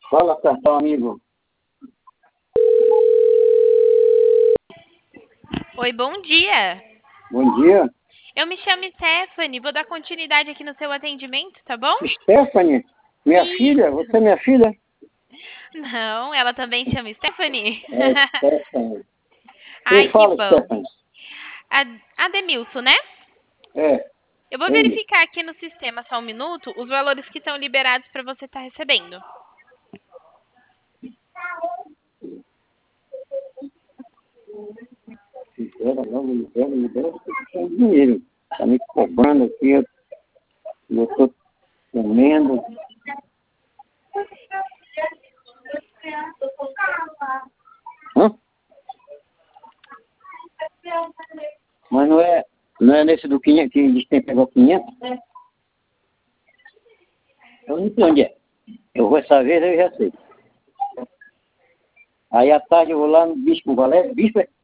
Fala, cartão amigo. Oi, bom dia. Bom dia. Eu me chamo Stephanie, vou dar continuidade aqui no seu atendimento, tá bom? Stephanie, minha Ih. filha? Você é minha filha? Não, ela também chama Stephanie. É, Stephanie. Ai, Quem que fala, bom. Stephanie? Ademilson, né? É, Eu vou ele. verificar aqui no sistema só um minuto os valores que estão liberados para você estar recebendo. Libera, tem dinheiro. Tá me cobrando aqui, eu tô comendo. Hã? Mas não é nesse do 500 que diz que tem que pegar 500? Eu não sei onde é. Eu vou essa vez, eu já sei. Aí à tarde eu vou lá no Bispo Valério. Bispo é